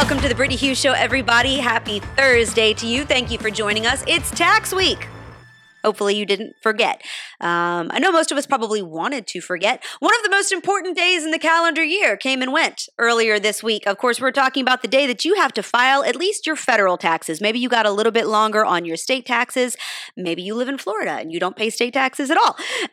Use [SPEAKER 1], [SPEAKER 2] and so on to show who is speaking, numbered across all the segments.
[SPEAKER 1] Welcome to the Brittany Hughes Show, everybody. Happy Thursday to you. Thank you for joining us. It's tax week. Hopefully you didn't forget. I know most of us probably wanted to forget. One of the most important days in the calendar year came and went earlier this week. Of course, we're talking about the day that you have to file at least your federal taxes. Maybe you got a little bit longer on your state taxes. Maybe you live in Florida and you don't pay state taxes at all.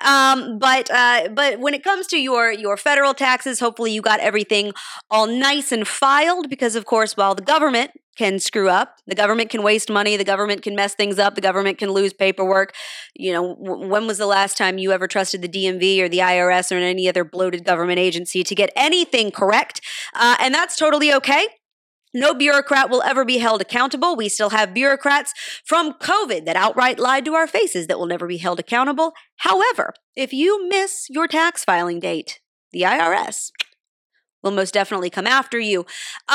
[SPEAKER 1] But when it comes to your federal taxes, hopefully you got everything all nice and filed because, of course, while the government can screw up, the government can waste money, the government can mess things up, the government can lose paperwork. You know, when was the last time you ever trusted the DMV or the IRS or any other bloated government agency to get anything correct? And that's totally okay. No bureaucrat will ever be held accountable. We still have bureaucrats from COVID that outright lied to our faces that will never be held accountable. However, if you miss your tax filing date, the IRS will most definitely come after you.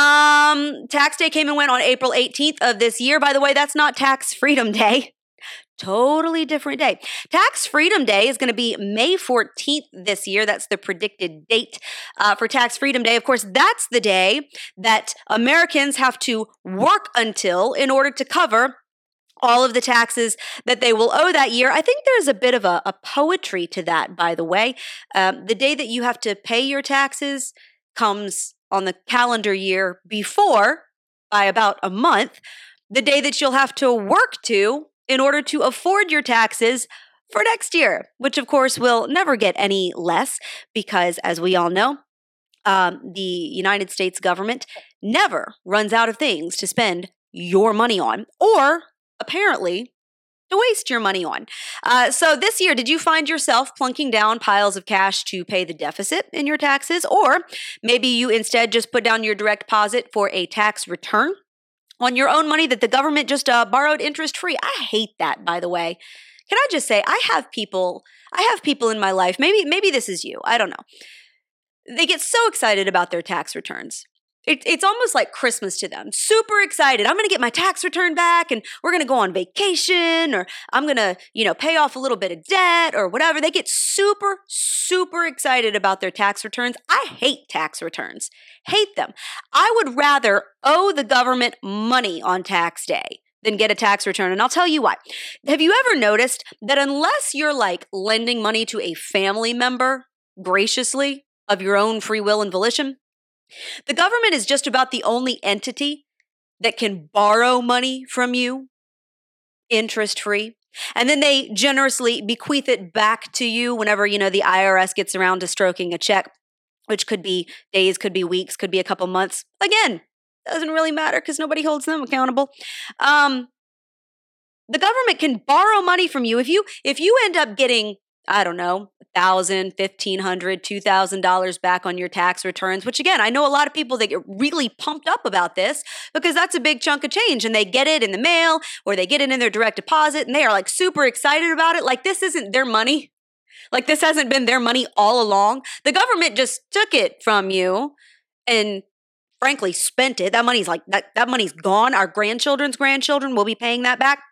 [SPEAKER 1] Tax day came and went on April 18th of this year. By the way, that's not Tax Freedom Day. Totally different day. Tax Freedom Day is going to be May 14th this year. That's the predicted date for Tax Freedom Day. Of course, that's the day that Americans have to work until in order to cover all of the taxes that they will owe that year. I think there's a bit of a poetry to that, by the way. The day that you have to pay your taxes comes on the calendar year before, by about a month, the day that you'll have to work to in order to afford your taxes for next year, which of course will never get any less because, as we all know, the United States government never runs out of things to spend your money on, or apparently to waste your money on. So this year, did you find yourself plunking down piles of cash to pay the deficit in your taxes? Or maybe you instead just put down your direct deposit for a tax return on your own money that the government just borrowed interest-free. I hate that, by the way. Can I just say, I have people in my life, maybe this is you, I don't know. They get so excited about their tax returns. It's almost like Christmas to them. Super excited. I'm going to get my tax return back and we're going to go on vacation, or I'm going to, pay off a little bit of debt or whatever. They get super, super excited about their tax returns. I hate tax returns. Hate them. I would rather owe the government money on tax day than get a tax return. And I'll tell you why. Have you ever noticed that unless you're like lending money to a family member graciously of your own free will and volition, the government is just about the only entity that can borrow money from you interest-free, and then they generously bequeath it back to you whenever, the IRS gets around to stroking a check, which could be days, could be weeks, could be a couple months. Again, doesn't really matter because nobody holds them accountable. The government can borrow money from you. If you end up getting, I don't know, $1,000, $1,500, $2,000 back on your tax returns, which again, I know a lot of people that get really pumped up about this because that's a big chunk of change and they get it in the mail or they get it in their direct deposit and they are like super excited about it. Like this isn't their money. Like this hasn't been their money all along. The government just took it from you and frankly spent it. That money's like, that money's gone. Our grandchildren's grandchildren will be paying that back.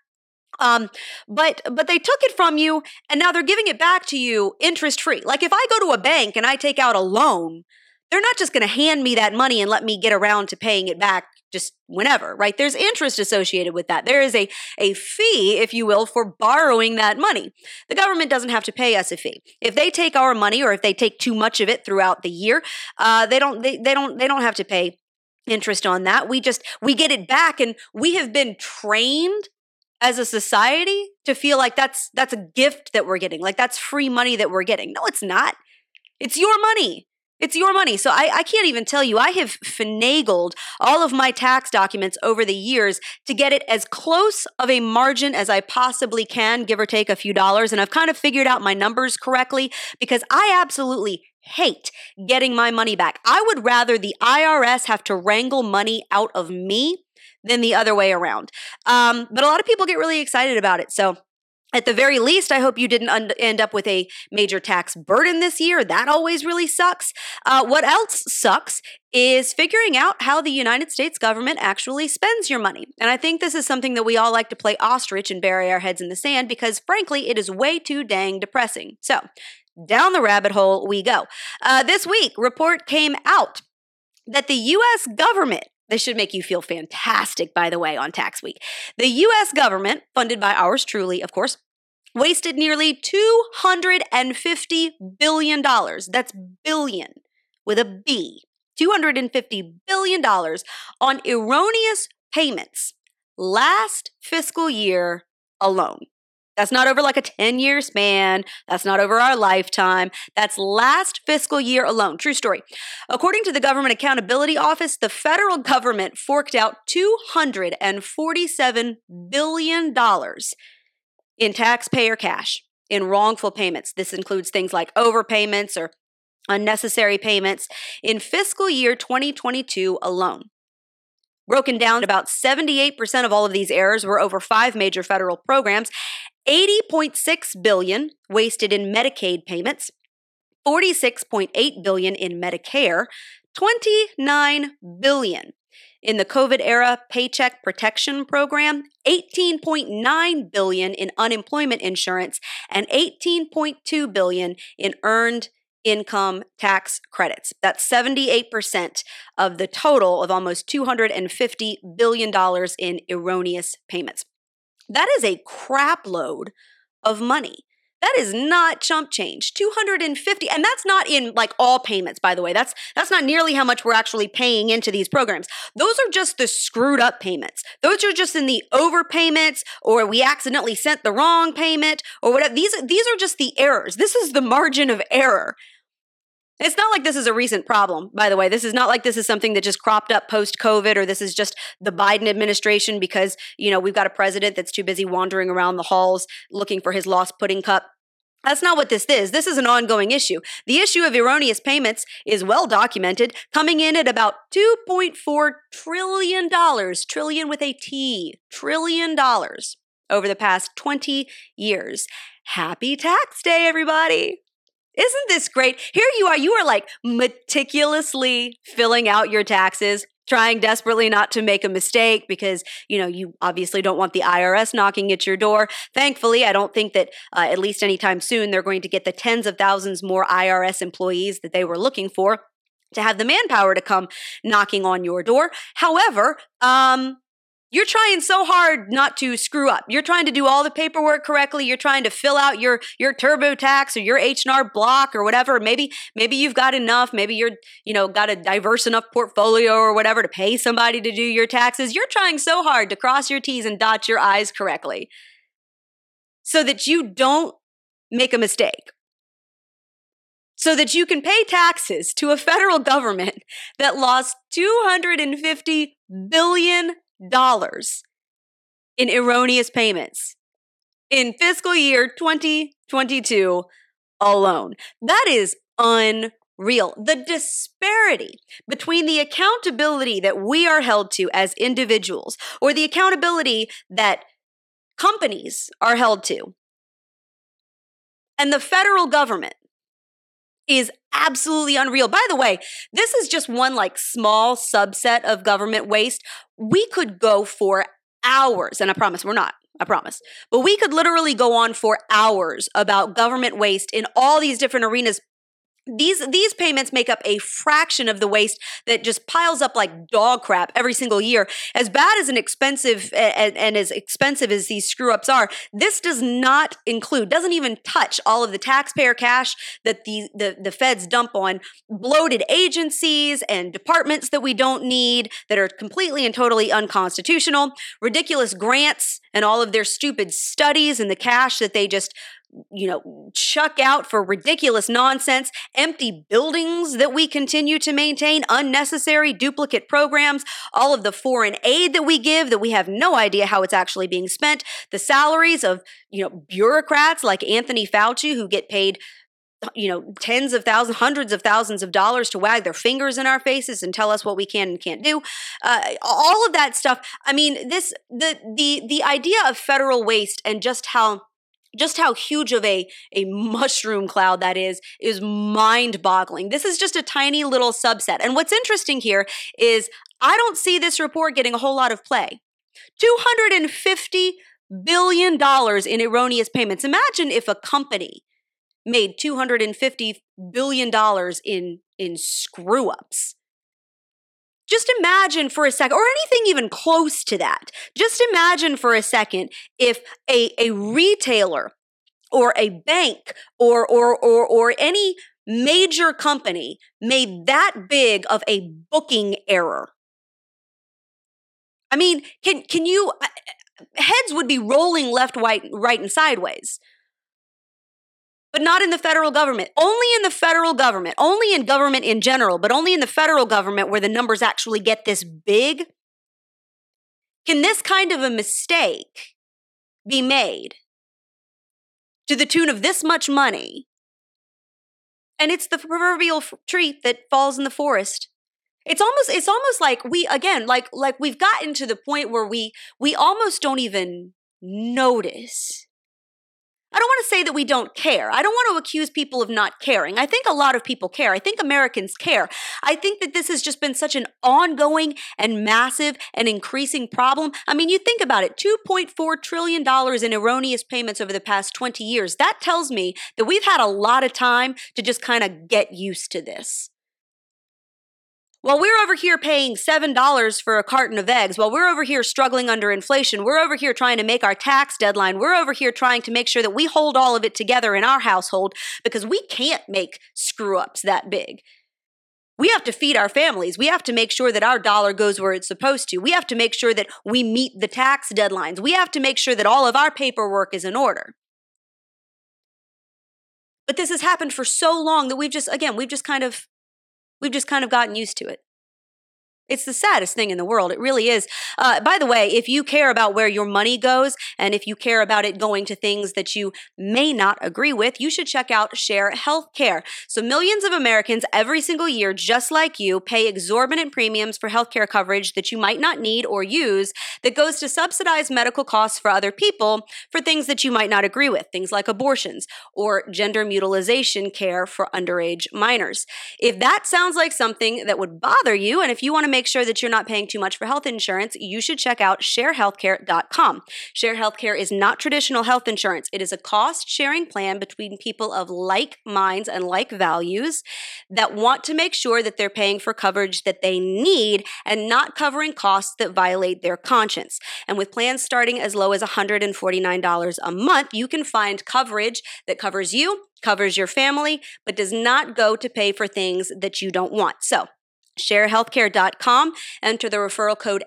[SPEAKER 1] But they took it from you and now they're giving it back to you interest free. Like if I go to a bank and I take out a loan, they're not just going to hand me that money and let me get around to paying it back just whenever, right? There's interest associated with that. There is a fee, if you will, for borrowing that money. The government doesn't have to pay us a fee. If they take our money or if they take too much of it throughout the year, they don't have to pay interest on that. We get it back, and we have been trained as a society to feel like that's a gift that we're getting, like that's free money that we're getting. No, it's not. It's your money. It's your money. So I can't even tell you, I have finagled all of my tax documents over the years to get it as close of a margin as I possibly can, give or take a few dollars. And I've kind of figured out my numbers correctly because I absolutely hate getting my money back. I would rather the IRS have to wrangle money out of me than the other way around. But a lot of people get really excited about it. So at the very least, I hope you didn't end up with a major tax burden this year. That always really sucks. What else sucks is figuring out how the United States government actually spends your money. And I think this is something that we all like to play ostrich and bury our heads in the sand because, frankly, it is way too dang depressing. So down the rabbit hole we go. This week, report came out that the U.S. government This should make you feel fantastic, by the way, on tax week. The U.S. government, funded by ours truly, of course, wasted nearly $250 billion. That's billion with a B. $250 billion on erroneous payments last fiscal year alone. That's not over like a 10-year span. That's not over our lifetime. That's last fiscal year alone. True story. According to the Government Accountability Office, the federal government forked out $247 billion in taxpayer cash in wrongful payments. This includes things like overpayments or unnecessary payments in fiscal year 2022 alone. Broken down, about 78% of all of these errors were over 5 major federal programs. $80.6 billion wasted in Medicaid payments, $46.8 billion in Medicare, $29 billion in the COVID-era Paycheck Protection Program, $18.9 billion in unemployment insurance, and $18.2 billion in earned income tax credits. That's 78% of the total of almost $250 billion in erroneous payments. That is a crap load of money. That is not chump change. 250, and that's not in like all payments, by the way. That's not nearly how much we're actually paying into these programs. Those are just the screwed up payments. Those are just in the overpayments, or we accidentally sent the wrong payment, or whatever. These are just the errors. This is the margin of error. It's not like this is a recent problem, by the way. This is not like this is something that just cropped up post-COVID, or this is just the Biden administration because, we've got a president that's too busy wandering around the halls looking for his lost pudding cup. That's not what this is. This is an ongoing issue. The issue of erroneous payments is well documented, coming in at about $2.4 trillion, trillion with a T, trillion dollars over the past 20 years. Happy tax day, everybody. Isn't this great? Here you are like meticulously filling out your taxes, trying desperately not to make a mistake because, you obviously don't want the IRS knocking at your door. Thankfully, I don't think that at least anytime soon they're going to get the tens of thousands more IRS employees that they were looking for to have the manpower to come knocking on your door. However, you're trying so hard not to screw up. You're trying to do all the paperwork correctly. You're trying to fill out your TurboTax or your H&R Block or whatever. Maybe you've got enough. Maybe you're, got a diverse enough portfolio or whatever to pay somebody to do your taxes. You're trying so hard to cross your T's and dot your I's correctly so that you don't make a mistake. So that you can pay taxes to a federal government that lost $250 billion in erroneous payments in fiscal year 2022 alone. That is unreal. The disparity between the accountability that we are held to as individuals or the accountability that companies are held to and the federal government is absolutely unreal. By the way, this is just one small subset of government waste. We could go for hours, and I promise we're not. I promise. But we could literally go on for hours about government waste in all these different arenas. These payments make up a fraction of the waste that just piles up like dog crap every single year. As bad as an expensive and as expensive as these screw ups are, this does not include, doesn't even touch all of the taxpayer cash that the feds dump on bloated agencies and departments that we don't need, that are completely and totally unconstitutional, ridiculous grants and all of their stupid studies and the cash that they just chuck out for ridiculous nonsense, empty buildings that we continue to maintain, unnecessary duplicate programs, all of the foreign aid that we give that we have no idea how it's actually being spent, the salaries of, bureaucrats like Anthony Fauci who get paid tens of thousands, hundreds of thousands of dollars to wag their fingers in our faces and tell us what we can and can't do. All of that stuff. I mean, the idea of federal waste and just how huge of a mushroom cloud that is mind-boggling. This is just a tiny little subset. And what's interesting here is I don't see this report getting a whole lot of play. $250 billion in erroneous payments. Imagine if a company made $250 billion in screw-ups. Just imagine for a second, or anything even close to that. Just imagine for a second if a retailer or a bank or any major company made that big of a booking error. I mean, can you, heads would be rolling left, right, and sideways. But not in the federal government. Only in the federal government. Only in government in general, but only in the federal government where the numbers actually get this big. Can this kind of a mistake be made to the tune of this much money? And it's the proverbial tree that falls in the forest. It's almost like we've gotten to the point where we almost don't even notice. I don't want to say that we don't care. I don't want to accuse people of not caring. I think a lot of people care. I think Americans care. I think that this has just been such an ongoing and massive and increasing problem. I mean, you think about it, $2.4 trillion in erroneous payments over the past 20 years. That tells me that we've had a lot of time to just kind of get used to this. While we're over here paying $7 for a carton of eggs, while we're over here struggling under inflation, we're over here trying to make our tax deadline, we're over here trying to make sure that we hold all of it together in our household because we can't make screw-ups that big. We have to feed our families. We have to make sure that our dollar goes where it's supposed to. We have to make sure that we meet the tax deadlines. We have to make sure that all of our paperwork is in order. But this has happened for so long that we've just kind of gotten used to it. It's the saddest thing in the world. It really is. By the way, if you care about where your money goes and if you care about it going to things that you may not agree with, you should check out Share Healthcare. So millions of Americans every single year, just like you, pay exorbitant premiums for healthcare coverage that you might not need or use that goes to subsidize medical costs for other people for things that you might not agree with, things like abortions or gender mutilation care for underage minors. If that sounds like something that would bother you, and if you want to make sure that you're not paying too much for health insurance, you should check out sharehealthcare.com. Share Healthcare is not traditional health insurance. It is a cost-sharing plan between people of like minds and like values that want to make sure that they're paying for coverage that they need and not covering costs that violate their conscience. And with plans starting as low as $149 a month, you can find coverage that covers you, covers your family, but does not go to pay for things that you don't want. So, sharehealthcare.com, enter the referral code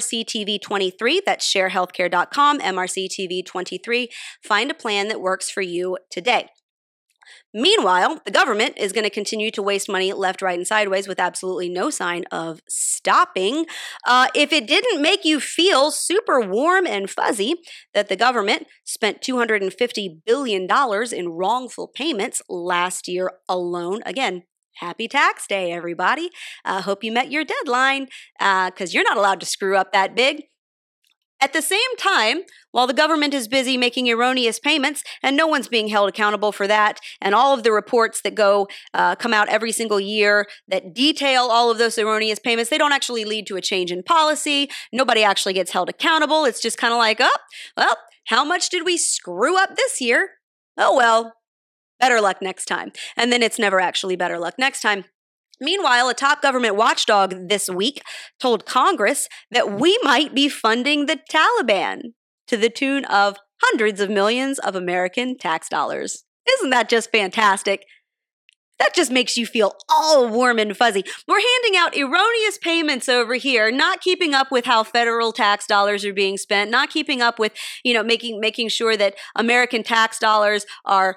[SPEAKER 1] MRCTV23. That's sharehealthcare.com, MRCTV23. Find a plan that works for you today. Meanwhile, the government is going to continue to waste money left, right, and sideways with absolutely no sign of stopping. If it didn't make you feel super warm and fuzzy that the government spent $250 billion in wrongful payments last year alone, again, happy tax day, everybody. Hope you met your deadline because you're not allowed to screw up that big. At the same time, while the government is busy making erroneous payments, and no one's being held accountable for that, and all of the reports that come out every single year that detail all of those erroneous payments, they don't actually lead to a change in policy. Nobody actually gets held accountable. It's just kind of like, oh, well, how much did we screw up this year? Oh, well. Better luck next time. And then it's never actually better luck next time. Meanwhile, a top government watchdog this week told Congress that we might be funding the Taliban to the tune of hundreds of millions of American tax dollars. Isn't that just fantastic? That just makes you feel all warm and fuzzy. We're handing out erroneous payments over here, not keeping up with how federal tax dollars are being spent, not keeping up with, making sure that American tax dollars are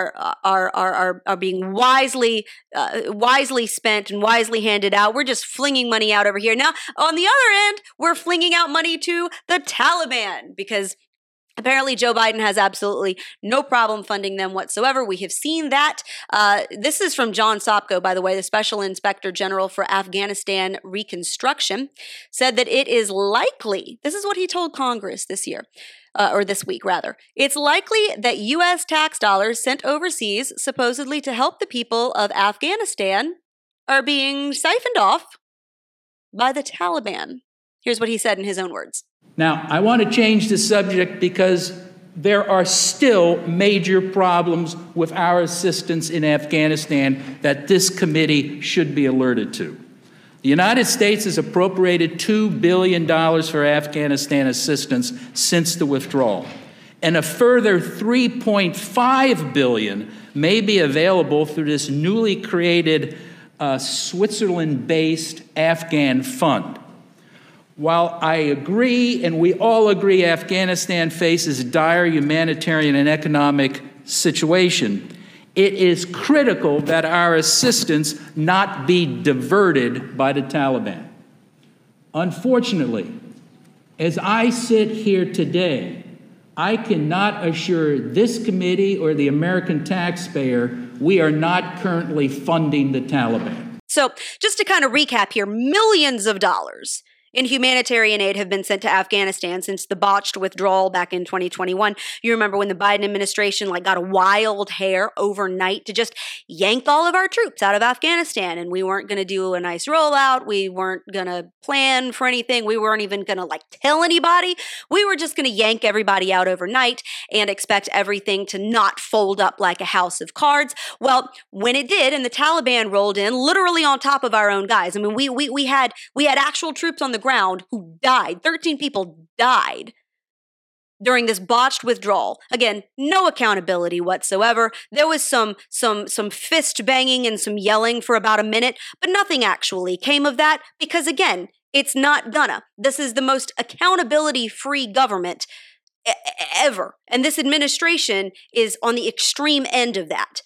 [SPEAKER 1] being wisely spent and wisely handed out. We're just flinging money out over here. Now, on the other end, we're flinging out money to the Taliban because apparently, Joe Biden has absolutely no problem funding them whatsoever. We have seen that. This is from John Sopko, by the way, the Special Inspector General for Afghanistan Reconstruction, said that it is likely, this is what he told Congress this year, or this week rather, it's likely that U.S. tax dollars sent overseas, supposedly to help the people of Afghanistan, are being siphoned off by the Taliban. Here's what he said in his own words.
[SPEAKER 2] Now, I want to change the subject because there are still major problems with our assistance in Afghanistan that this committee should be alerted to. The United States has appropriated $2 billion for Afghanistan assistance since the withdrawal, and a further $3.5 billion may be available through this newly created Switzerland-based Afghan fund. While I agree, and we all agree, Afghanistan faces a dire humanitarian and economic situation, it is critical that our assistance not be diverted by the Taliban. Unfortunately, as I sit here today, I cannot assure this committee or the American taxpayer we are not currently funding the Taliban.
[SPEAKER 1] So just to kind of recap here, millions of dollars in humanitarian aid have been sent to Afghanistan since the botched withdrawal back in 2021. You remember when the Biden administration got a wild hair overnight to just yank all of our troops out of Afghanistan, and we weren't going to do a nice rollout. We weren't going to plan for anything. We weren't even going to tell anybody. We were just going to yank everybody out overnight and expect everything to not fold up like a house of cards. Well, when it did, and the Taliban rolled in literally on top of our own guys. I mean, we had actual troops on the ground who died. 13 people died during this botched withdrawal. Again, no accountability whatsoever. There was some fist banging and some yelling for about a minute, but nothing actually came of that because, again, it's not gonna. This is the most accountability-free government ever. And this administration is on the extreme end of that.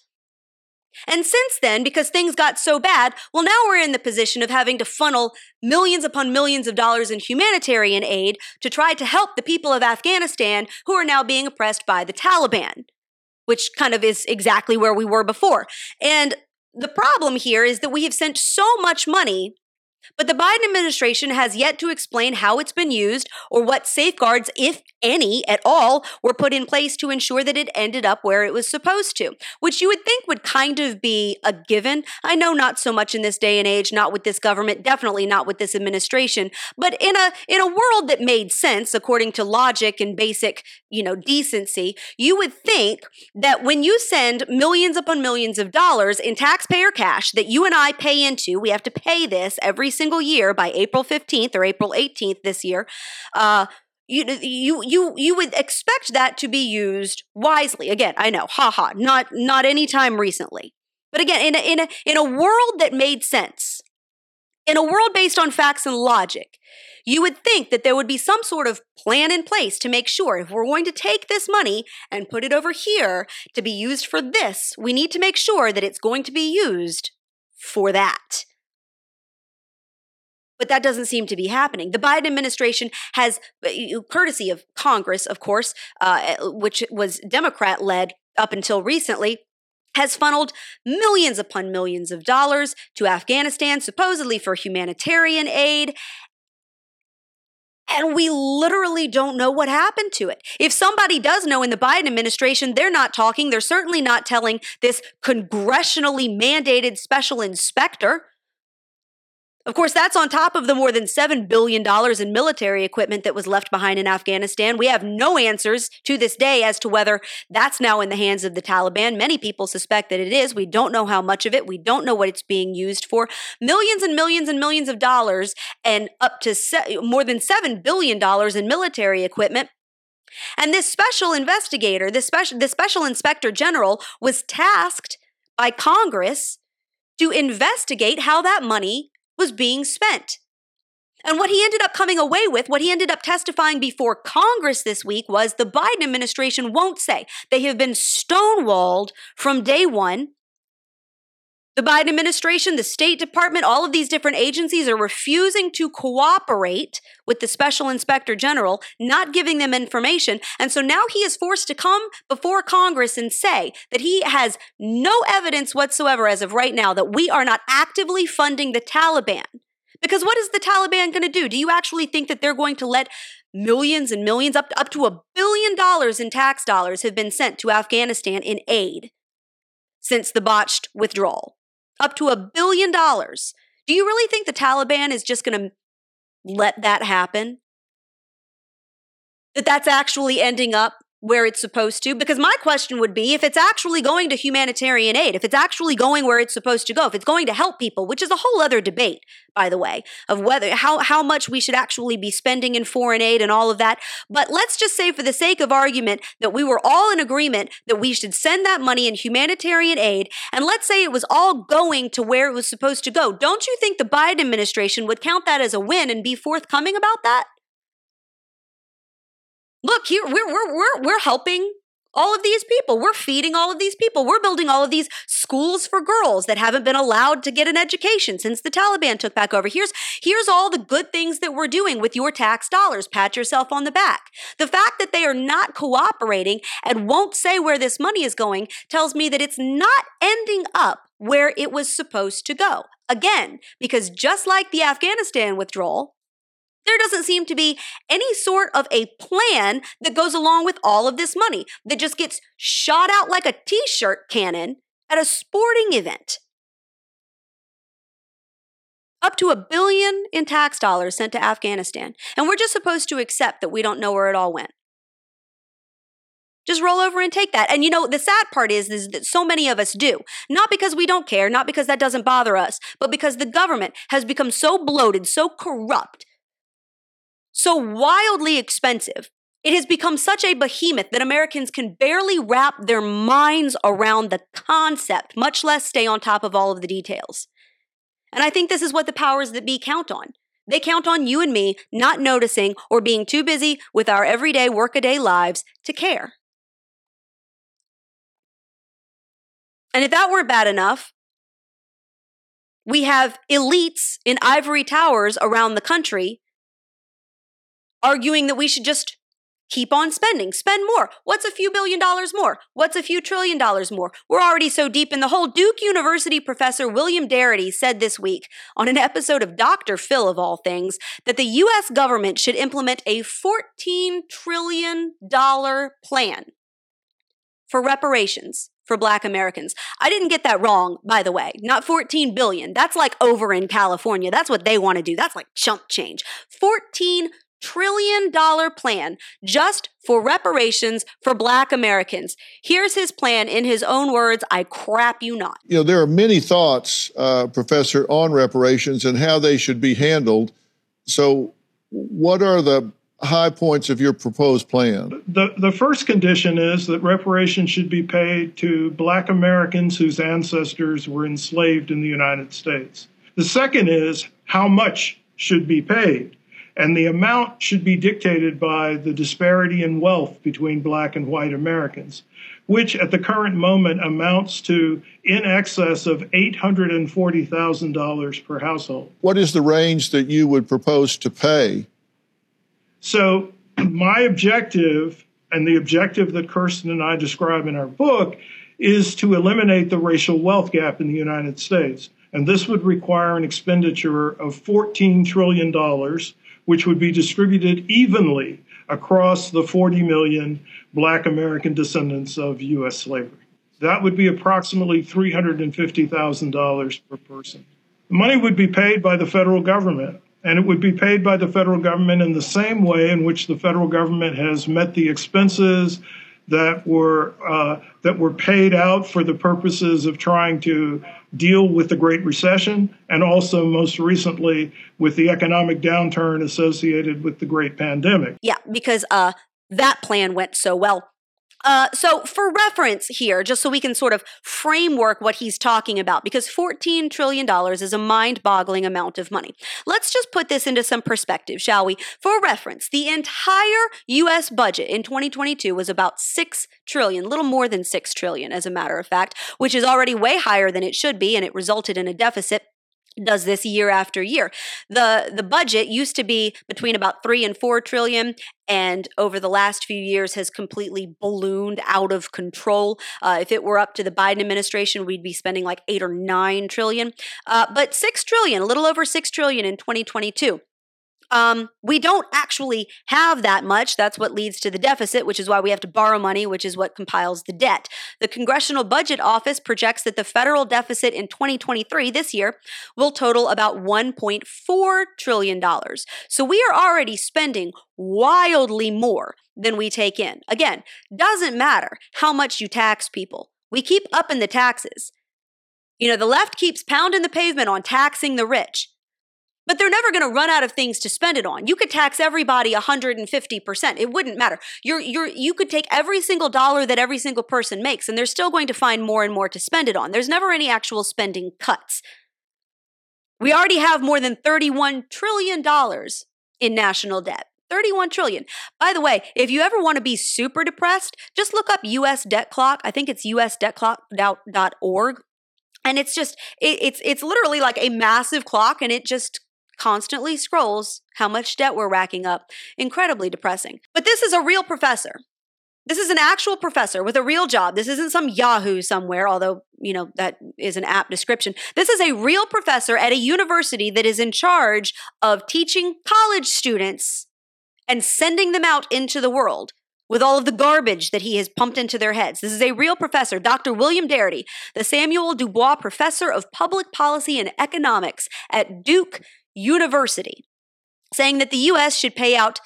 [SPEAKER 1] And since then, because things got so bad, well, now we're in the position of having to funnel millions upon millions of dollars in humanitarian aid to try to help the people of Afghanistan who are now being oppressed by the Taliban, which kind of is exactly where we were before. And the problem here is that we have sent so much money, but the Biden administration has yet to explain how it's been used or what safeguards, if any at all, were put in place to ensure that it ended up where it was supposed to, which you would think would kind of be a given. I know not so much in this day and age, not with this government, definitely not with this administration, but in a world that made sense according to logic and basic, decency, you would think that when you send millions upon millions of dollars in taxpayer cash that you and I pay into, we have to pay this every single year by April 15th or April 18th this year, you would expect that to be used wisely. Again, I know, not any time recently. But again, in a world that made sense, in a world based on facts and logic, you would think that there would be some sort of plan in place to make sure if we're going to take this money and put it over here to be used for this, we need to make sure that it's going to be used for that. But that doesn't seem to be happening. The Biden administration has, courtesy of Congress, of course, which was Democrat-led up until recently, has funneled millions upon millions of dollars to Afghanistan, supposedly for humanitarian aid. And we literally don't know what happened to it. If somebody does know in the Biden administration, they're not talking. They're certainly not telling this congressionally mandated special inspector. Of course, that's on top of the more than $7 billion in military equipment that was left behind in Afghanistan. We have no answers to this day as to whether that's now in the hands of the Taliban. Many people suspect that it is. We don't know how much of it. We don't know what it's being used for. Millions and millions and millions of dollars and up to more than $7 billion in military equipment. And this special investigator, this special inspector general was tasked by Congress to investigate how that money was being spent. And what he ended up coming away with, what he ended up testifying before Congress this week was the Biden administration won't say. They have been stonewalled from day one. The Biden administration, the State Department, all of these different agencies are refusing to cooperate with the special inspector general, not giving them information. And so now he is forced to come before Congress and say that he has no evidence whatsoever as of right now that we are not actively funding the Taliban. Because what is the Taliban going to do? Do you actually think that they're going to let millions and millions, up to $1 billion in tax dollars have been sent to Afghanistan in aid since the botched withdrawal? Up to $1 billion. Do you really think the Taliban is just going to let that happen? That's actually ending up where it's supposed to? Because my question would be, if it's actually going to humanitarian aid, if it's actually going where it's supposed to go, if it's going to help people, which is a whole other debate, by the way, of whether how much we should actually be spending in foreign aid and all of that. But let's just say, for the sake of argument, that we were all in agreement that we should send that money in humanitarian aid, and let's say it was all going to where it was supposed to go. Don't you think the Biden administration would count that as a win and be forthcoming about that? Look, here we're helping all of these people. We're feeding all of these people. We're building all of these schools for girls that haven't been allowed to get an education since the Taliban took back over. Here's all the good things that we're doing with your tax dollars. Pat yourself on the back. The fact that they are not cooperating and won't say where this money is going tells me that it's not ending up where it was supposed to go. Again, because just like the Afghanistan withdrawal, there doesn't seem to be any sort of a plan that goes along with all of this money that just gets shot out like a t-shirt cannon at a sporting event. Up to $1 billion in tax dollars sent to Afghanistan. And we're just supposed to accept that we don't know where it all went. Just roll over and take that. And you know, the sad part is that so many of us do. Not because we don't care, not because that doesn't bother us, but because the government has become so bloated, so corrupt, so wildly expensive. It has become such a behemoth that Americans can barely wrap their minds around the concept, much less stay on top of all of the details. And I think this is what the powers that be count on. They count on you and me not noticing or being too busy with our everyday workaday lives to care. And if that weren't bad enough, we have elites in ivory towers around the country arguing that we should just keep on spending, spend more. What's a few $1 billion more? What's a few $1 trillion more? We're already so deep in the hole. Duke University professor William Darity said this week on an episode of Dr. Phil, of all things, that the U.S. government should implement a $14 trillion plan for reparations for Black Americans. I didn't get that wrong, by the way. Not 14 billion. That's like over in California. That's what they want to do. That's like chump change. $14 trillion plan just for reparations for Black Americans. Here's his plan in his own words. I crap you not.
[SPEAKER 3] You know, there are many thoughts, Professor, on reparations and how they should be handled. So what are the high points of your proposed plan?
[SPEAKER 4] The first condition is that reparations should be paid to Black Americans whose ancestors were enslaved in the United States. The second is how much should be paid. And the amount should be dictated by the disparity in wealth between Black and white Americans, which at the current moment amounts to in excess of $840,000 per household.
[SPEAKER 3] What is the range that you would propose to pay?
[SPEAKER 4] So my objective, and the objective that Kirsten and I describe in our book, is to eliminate the racial wealth gap in the United States. And this would require an expenditure of $14 trillion, which would be distributed evenly across the 40 million Black American descendants of U.S. slavery. That would be approximately $350,000 per person. The money would be paid by the federal government, and it would be paid by the federal government in the same way in which the federal government has met the expenses that were paid out for the purposes of trying to deal with the Great Recession, and also most recently with the economic downturn associated with the Great Pandemic.
[SPEAKER 1] Yeah, because that plan went so well. So for reference here, just so we can sort of framework what he's talking about, because $14 trillion is a mind-boggling amount of money. Let's just put this into some perspective, shall we? For reference, the entire U.S. budget in 2022 was about $6 trillion, a little more than $6 trillion, as a matter of fact, which is already way higher than it should be, and it resulted in a deficit. Does this year after year. The budget used to be between about 3 and 4 trillion, and over the last few years has completely ballooned out of control. If it were up to the Biden administration, we'd be spending like 8 or 9 trillion. But 6 trillion, a little over 6 trillion in 2022. We don't actually have that much. That's what leads to the deficit, which is why we have to borrow money, which is what compiles the debt. The Congressional Budget Office projects that the federal deficit in 2023, this year, will total about $1.4 trillion. So we are already spending wildly more than we take in. Again, doesn't matter how much you tax people. We keep upping the taxes. You know, the left keeps pounding the pavement on taxing the rich. But they're never going to run out of things to spend it on. You could tax everybody 150%. It wouldn't matter. You could take every single dollar that every single person makes, and they're still going to find more and more to spend it on. There's never any actual spending cuts. We already have more than $31 trillion in national debt. 31 trillion. By the way, if you ever want to be super depressed, just look up US Debt Clock. I think it's usdebtclock.org. And it's just, it's literally like a massive clock, and it just constantly scrolls how much debt we're racking up. Incredibly depressing. But this is a real professor. This is an actual professor with a real job. This isn't some Yahoo somewhere, although, you know, that is an apt description. This is a real professor at a university that is in charge of teaching college students and sending them out into the world with all of the garbage that he has pumped into their heads. This is a real professor, Dr. William Darity, the Samuel Dubois Professor of Public Policy and Economics at Duke University, saying that the U.S. should pay out,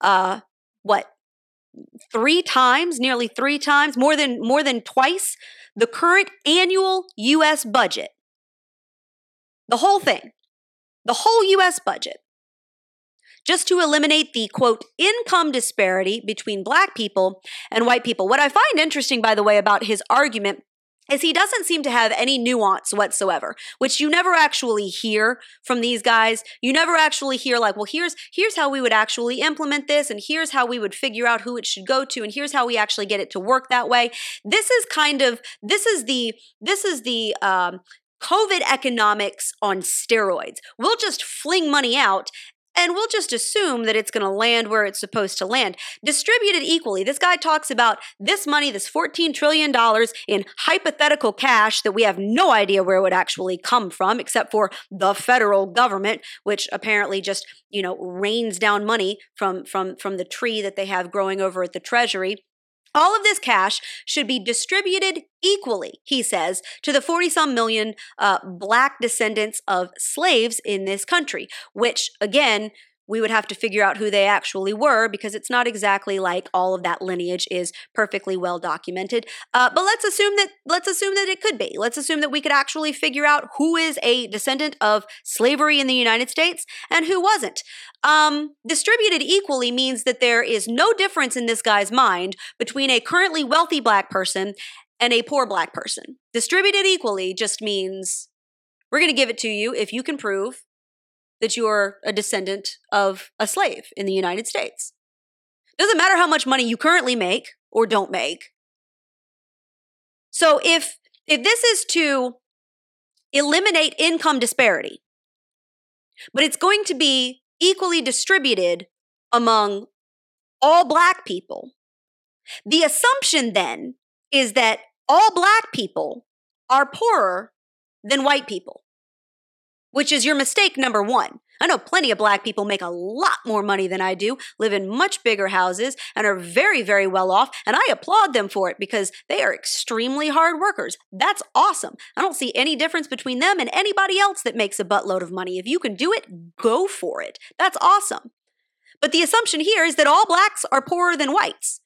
[SPEAKER 1] nearly three times, more than twice the current annual U.S. budget. The whole thing, the whole U.S. budget, just to eliminate the, quote, income disparity between Black people and white people. What I find interesting, by the way, about his argument is he doesn't seem to have any nuance whatsoever, which you never actually hear from these guys. You never actually hear like, well, here's how we would actually implement this, and here's how we would figure out who it should go to, and here's how we actually get it to work that way. This is the COVID economics on steroids. We'll just fling money out, and we'll just assume that it's going to land where it's supposed to land. Distributed equally. This guy talks about this money, this $14 trillion in hypothetical cash that we have no idea where it would actually come from, except for the federal government, which apparently just, you know, rains down money from the tree that they have growing over at the Treasury. All of this cash should be distributed equally, he says, to the 40-some million Black descendants of slaves in this country, which, again, we would have to figure out who they actually were, because it's not exactly like all of that lineage is perfectly well documented. But let's assume that it could be. Let's assume that we could actually figure out who is a descendant of slavery in the United States and who wasn't. Distributed equally means that there is no difference in this guy's mind between a currently wealthy Black person and a poor Black person. Distributed equally just means we're going to give it to you if you can prove that you're a descendant of a slave in the United States. Doesn't matter how much money you currently make or don't make. So if this is to eliminate income disparity, but it's going to be equally distributed among all Black people, the assumption then is that all Black people are poorer than white people, which is your mistake number one. I know plenty of Black people make a lot more money than I do, live in much bigger houses, and are very, very well off, and I applaud them for it because they are extremely hard workers. That's awesome. I don't see any difference between them and anybody else that makes a buttload of money. If you can do it, go for it. That's awesome. But the assumption here is that all Blacks are poorer than whites.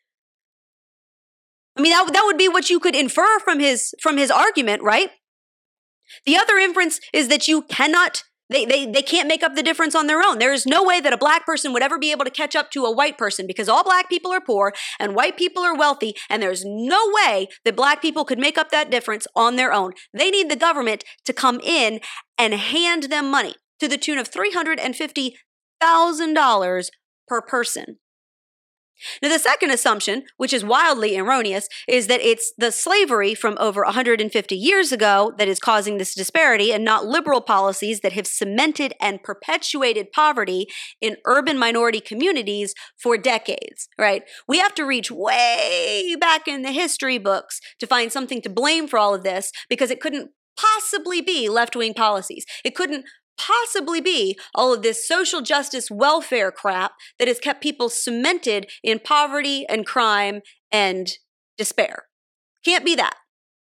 [SPEAKER 1] I mean, that would be what you could infer from his argument, right? The other inference is that you cannot, they can't make up the difference on their own. There is no way that a Black person would ever be able to catch up to a white person, because all Black people are poor and white people are wealthy, and there's no way that Black people could make up that difference on their own. They need the government to come in and hand them money to the tune of $350,000 per person. Now, the second assumption, which is wildly erroneous, is that it's the slavery from over 150 years ago that is causing this disparity, and not liberal policies that have cemented and perpetuated poverty in urban minority communities for decades, right? We have to reach way back in the history books to find something to blame for all of this, because it couldn't possibly be left-wing policies. It couldn't possibly be all of this social justice welfare crap that has kept people cemented in poverty and crime and despair. Can't be that.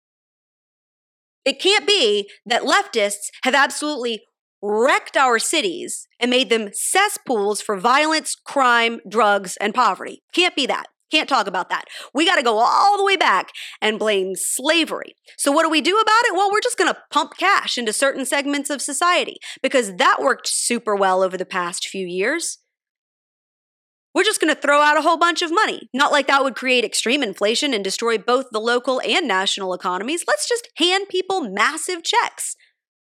[SPEAKER 1] It can't be that leftists have absolutely wrecked our cities and made them cesspools for violence, crime, drugs, and poverty. Can't be that. Can't talk about that. We got to go all the way back and blame slavery. So what do we do about it? Well, we're just going to pump cash into certain segments of society because that worked super well over the past few years. We're just going to throw out a whole bunch of money. Not like that would create extreme inflation and destroy both the local and national economies. Let's just hand people massive checks.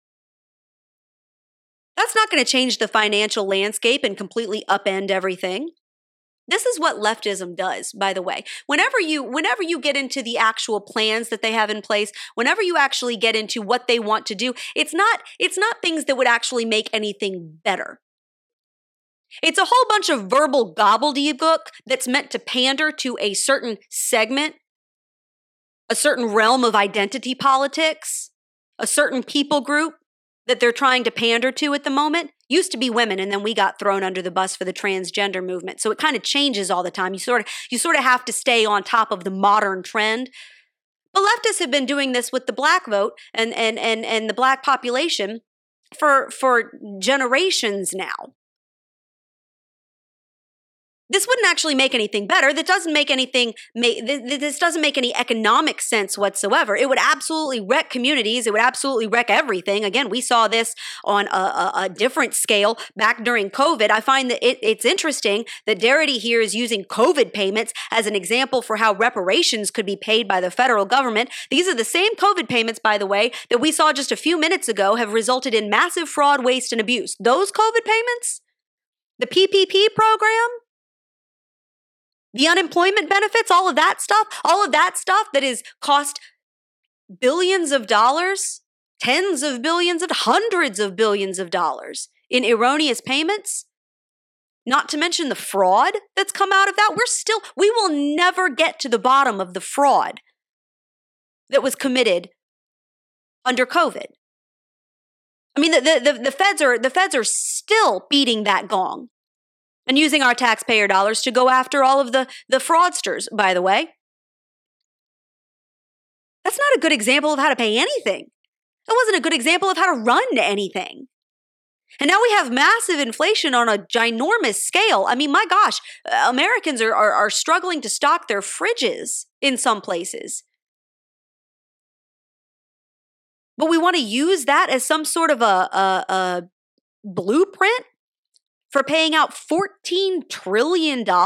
[SPEAKER 1] That's not going to change the financial landscape and completely upend everything. This is what leftism does, by the way. Whenever you get into the actual plans that they have in place, whenever you actually get into what they want to do, it's not things that would actually make anything better. It's a whole bunch of verbal gobbledygook that's meant to pander to a certain segment, a certain realm of identity politics, a certain people group that they're trying to pander to at the moment. Used to be women, and then we got thrown under the bus for the transgender movement. So it kind of changes all the time. You sort of have to stay on top of the modern trend. But leftists have been doing this with the black vote and the black population for generations now. This wouldn't actually make anything better. This doesn't make any economic sense whatsoever. It would absolutely wreck communities. It would absolutely wreck everything. Again, we saw this on a different scale back during COVID. I find that it's interesting that Darity here is using COVID payments as an example for how reparations could be paid by the federal government. These are the same COVID payments, by the way, that we saw just a few minutes ago have resulted in massive fraud, waste, and abuse. Those COVID payments, the PPP program, the unemployment benefits, all of that stuff that is cost billions of dollars, tens of billions, of hundreds of billions of dollars in erroneous payments, not to mention the fraud that's come out of that. We will never get to the bottom of the fraud that was committed under COVID. I mean, the feds are still beating that gong. And using our taxpayer dollars to go after all of the fraudsters, by the way. That's not a good example of how to pay anything. That wasn't a good example of how to run anything. And now we have massive inflation on a ginormous scale. I mean, my gosh, Americans are struggling to stock their fridges in some places. But we want to use that as some sort of a blueprint for paying out $14 trillion? And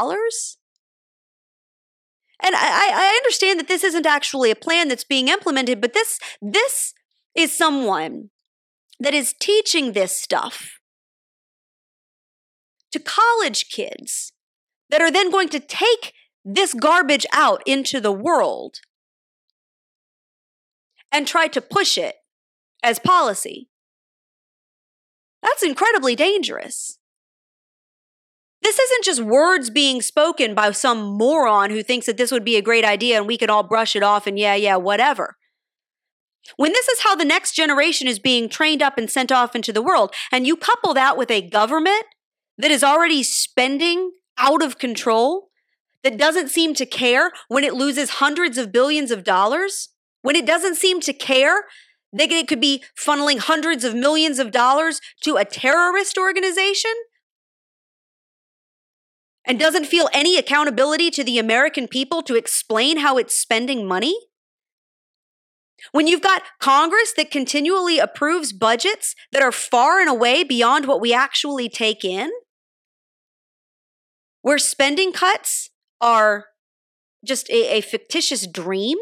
[SPEAKER 1] I understand that this isn't actually a plan that's being implemented, but this is someone that is teaching this stuff to college kids that are then going to take this garbage out into the world and try to push it as policy. That's incredibly dangerous. This isn't just words being spoken by some moron who thinks that this would be a great idea and we could all brush it off and yeah, whatever. When this is how the next generation is being trained up and sent off into the world, and you couple that with a government that is already spending out of control, that doesn't seem to care when it loses hundreds of billions of dollars, when it doesn't seem to care that it could be funneling hundreds of millions of dollars to a terrorist organization, and doesn't feel any accountability to the American people to explain how it's spending money? When you've got Congress that continually approves budgets that are far and away beyond what we actually take in, where spending cuts are just a fictitious dream,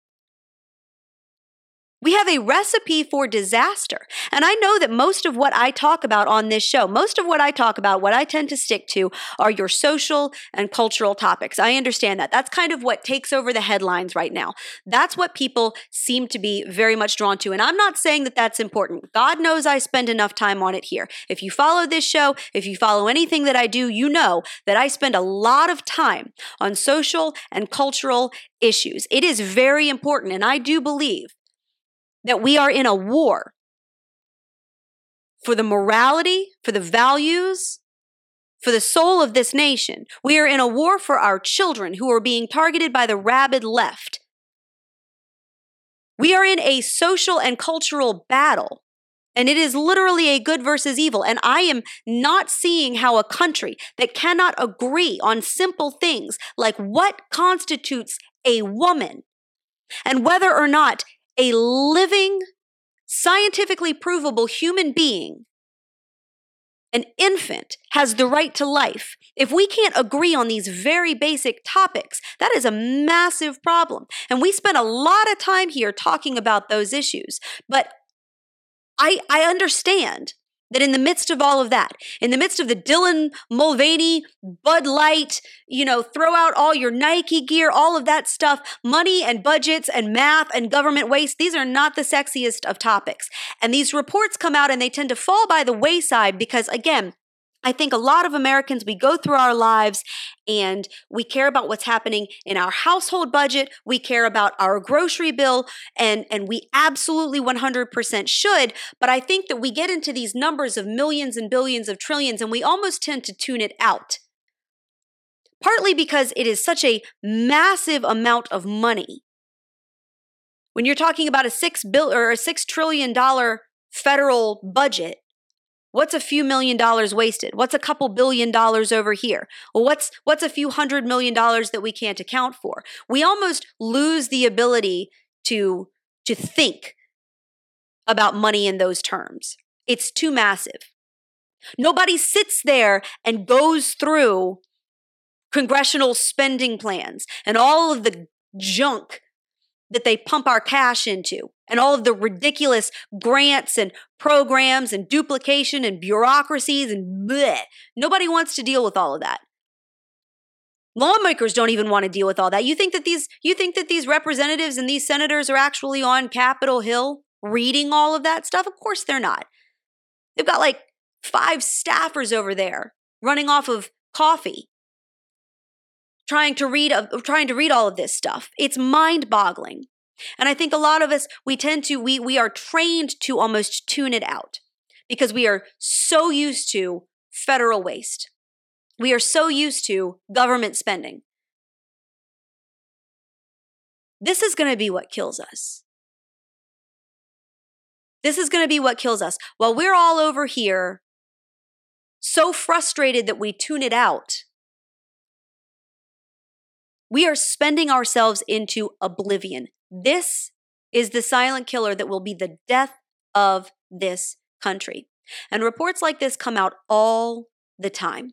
[SPEAKER 1] we have a recipe for disaster. And I know that most of what I talk about on this show, most of what I talk about, what I tend to stick to are your social and cultural topics. I understand that. That's kind of what takes over the headlines right now. That's what people seem to be very much drawn to. And I'm not saying that that's important. God knows I spend enough time on it here. If you follow this show, if you follow anything that I do, you know that I spend a lot of time on social and cultural issues. It is very important. And I do believe that we are in a war for the morality, for the values, for the soul of this nation. We are in a war for our children who are being targeted by the rabid left. We are in a social and cultural battle, and it is literally a good versus evil. And I am not seeing how a country that cannot agree on simple things like what constitutes a woman and whether or not a living, scientifically provable human being, an infant, has the right to life. If we can't agree on these very basic topics, that is a massive problem. And we spend a lot of time here talking about those issues. But I understand that in the midst of all of that, in the midst of the Dylan Mulvaney, Bud Light, throw out all your Nike gear, all of that stuff, money and budgets and math and government waste, these are not the sexiest of topics. And these reports come out and they tend to fall by the wayside because, again, I think a lot of Americans, we go through our lives and we care about what's happening in our household budget. We care about our grocery bill, and we absolutely 100% should. But I think that we get into these numbers of millions and billions of trillions and we almost tend to tune it out. Partly because it is such a massive amount of money. When you're talking about a $6 trillion federal budget, what's a few $1 million wasted? What's a couple $1 billion over here? Well, what's a few $100 million that we can't account for? We almost lose the ability to think about money in those terms. It's too massive. Nobody sits there and goes through congressional spending plans and all of the junk that they pump our cash into, and all of the ridiculous grants and programs and duplication and bureaucracies and bleh. Nobody wants to deal with all of that. Lawmakers don't even want to deal with all that. You think that these representatives and these senators are actually on Capitol Hill reading all of that stuff? Of course they're not. They've got like 5 staffers over there running off of coffee, trying to read all of this stuff. It's mind-boggling. And I think a lot of us, we are trained to almost tune it out because we are so used to federal waste. We are so used to government spending. This is going to be what kills us. This is going to be what kills us. While we're all over here so frustrated that we tune it out, we are spending ourselves into oblivion. This is the silent killer that will be the death of this country. And reports like this come out all the time.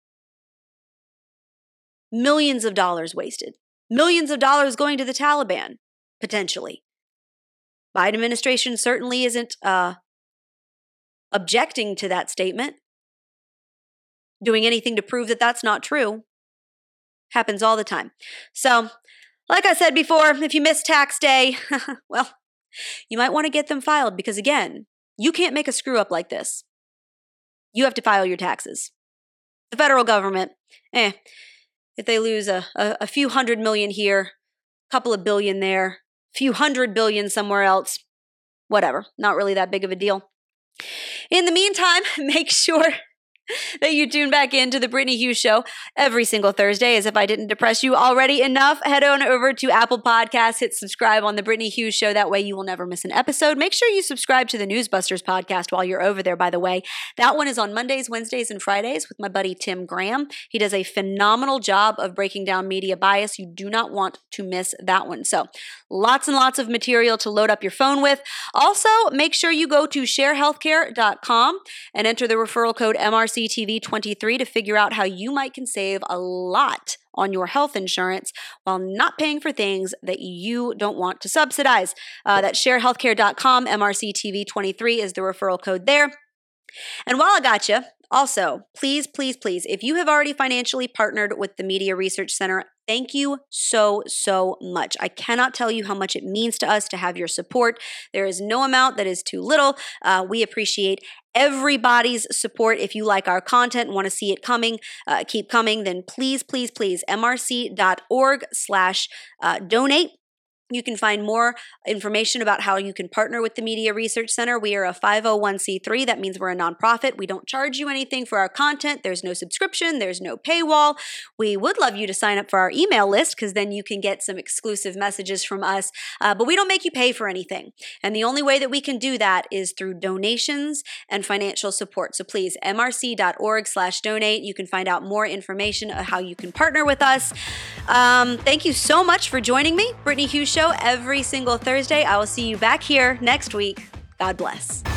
[SPEAKER 1] Millions of dollars wasted. Millions of dollars going to the Taliban, potentially. Biden administration certainly isn't objecting to that statement, doing anything to prove that that's not true. Happens all the time. So, like I said before, if you miss tax day, well, you might want to get them filed because, again, you can't make a screw up like this. You have to file your taxes. The federal government, if they lose a few $100 million here, a couple of billion there, a few $100 billion somewhere else, whatever, not really that big of a deal. In the meantime, make sure that you tune back into the Brittany Hughes Show every single Thursday. As if I didn't depress you already enough, head on over to Apple Podcasts, hit subscribe on the Brittany Hughes Show. That way you will never miss an episode. Make sure you subscribe to the Newsbusters podcast while you're over there, by the way. That one is on Mondays, Wednesdays, and Fridays with my buddy Tim Graham. He does a phenomenal job of breaking down media bias. You do not want to miss that one. So lots and lots of material to load up your phone with. Also, make sure you go to sharehealthcare.com and enter the referral code MRCTV23 to figure out how you can save a lot on your health insurance while not paying for things that you don't want to subsidize. That's sharehealthcare.com. MRCTV23 is the referral code there. And while I got you, also, please, please, please, if you have already financially partnered with the Media Research Center, thank you so, so much. I cannot tell you how much it means to us to have your support. There is no amount that is too little. We appreciate everybody's support. If you like our content and want to see it keep coming, then please, please, please, mrc.org/donate. You can find more information about how you can partner with the Media Research Center. We are a 501c3. That means we're a nonprofit. We don't charge you anything for our content. There's no subscription. There's no paywall. We would love you to sign up for our email list because then you can get some exclusive messages from us. But we don't make you pay for anything. And the only way that we can do that is through donations and financial support. So please, mrc.org/donate. You can find out more information on how you can partner with us. Thank you so much for joining me. Brittany Hughes Show every single Thursday. I will see you back here next week. God bless.